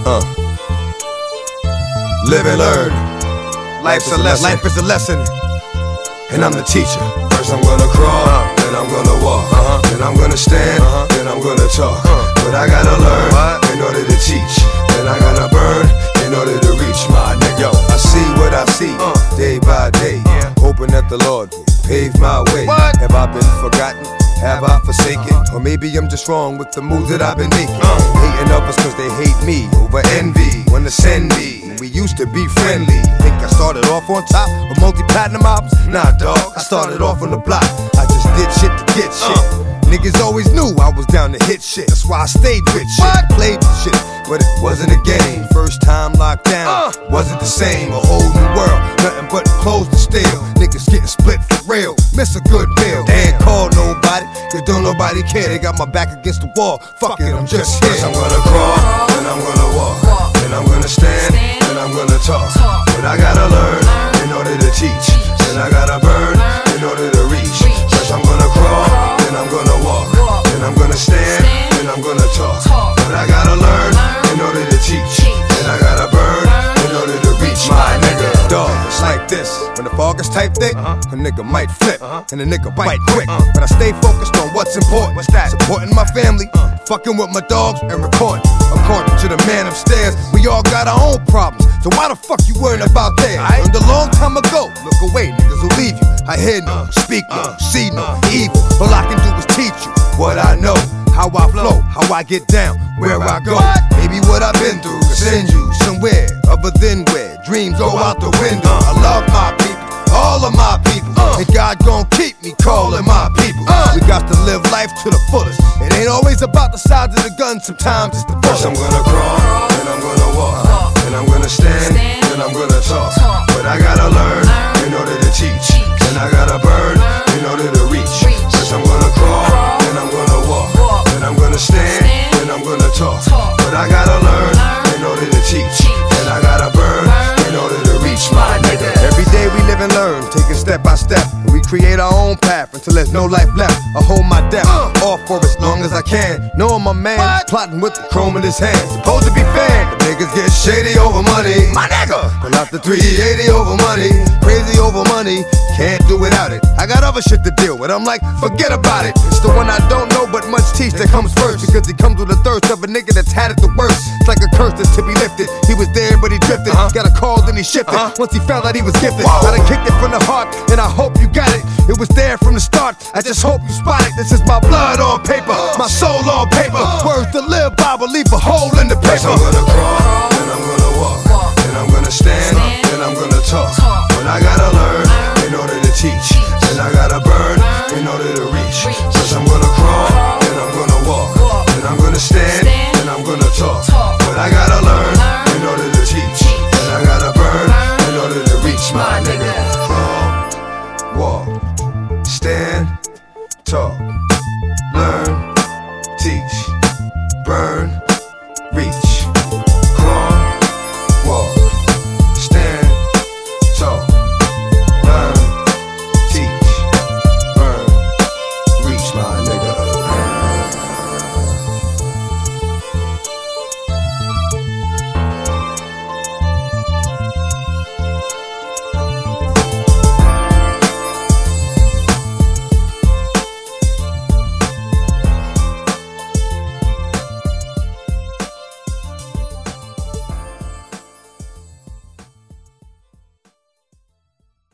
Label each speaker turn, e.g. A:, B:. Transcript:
A: Live and learn. Life is a lesson, and I'm the teacher. First I'm gonna crawl, then I'm gonna walk, then I'm gonna stand, then I'm gonna talk. But I gotta learn in order to teach, then I gotta burn in order to reach my nigga. Yo, I see what I see day by day, hoping that the Lord will pave my way. Have I been forgotten? Have I forsaken? Or maybe I'm just wrong with the moves that I've been making. Hating others cause they hate me over envy. Wanna send me, we used to be friendly. Think I started off on top with multi-platinum albums? Nah dawg, I started off on the block. I just did shit to get shit. Niggas always knew I was down to hit shit. That's why I stayed with shit, played with shit. But it wasn't a game. First time locked down, wasn't the same. A whole new world, nothing but clothes to steal. Niggas getting split for real, miss a good meal. They ain't called nobody, cause don't nobody care. They got my back against the wall, fuck it, I'm just here. First I'm gonna crawl, then I'm gonna walk, then I'm gonna stand, then I'm gonna talk. But I gotta learn in order to teach, then I gotta burn in order to reach. First I'm gonna crawl, then I'm gonna walk, then I'm gonna stand, then I'm gonna talk. But I gotta learn in order to teach, then I gotta burn in order to reach my nigga. Dog, it's like this, when the fog is tight thick, a nigga might flip, and a nigga bite quick. But I stay focused on what's important. What's that? Supporting my family, fucking with my dogs, and recording. According to the man upstairs, we all got our own problems, so why the fuck you worrying about theirs? Learned a long time ago, look away, niggas will leave you. I hear no, speak no, see no evil. All I can do is teach you what I know, how I flow, how I get down, where I go. Maybe what I've been through can send you somewhere other than where dreams go out the window. I love my people, all of my people, and God gon' keep me calling my people. We got to live life to the fullest. It ain't always about the size of the gun, sometimes it's the bullet. First I'm gonna crawl, then I'm gonna walk, then I'm gonna stand, then I'm gonna talk. But I gotta learn in order to teach, then I gotta burn in order to reach. First I'm gonna crawl, then I'm gonna walk, then I'm gonna stand, then I'm gonna talk. But I gotta learn in order to teach, then I gotta burn in order to reach my nigga. Every day we live and learn, taking step by step. We create our own path until there's no life left. I hold my death off for as long as I can. Knowing my man plotting with the chrome in his hand. Supposed to be fair, but niggas get shady over money. My nigga, pull out the 380 over money. Crazy over money, can't do without it. I got other shit to deal with, I'm like, forget about it. It's the one I don't know but much teach that comes first, because he comes with the thirst of a nigga that's had it the worst. It's like a curse that's to be lifted. He was there but he drifted, got a call then he shifted. Once he found out he was gifted, I done kicked it from the heart, and I hope you got it. It was there from the start, I just hope you spot it. This is my blood on paper, my soul on paper. Words to live by, but leave a hole in the paper. First I'm gonna crawl, then I'm gonna walk, then I'm gonna stand, then I'm gonna talk. But I gotta learn in order to teach, then I gotta burn in order to reach. First I'm gonna crawl, then I'm gonna walk, then I'm gonna stand, then I'm gonna talk. But I gotta learn in order to teach, then I gotta burn in order to reach my nigga. Crawl, walk, stand, talk, learn, teach, burn, reach.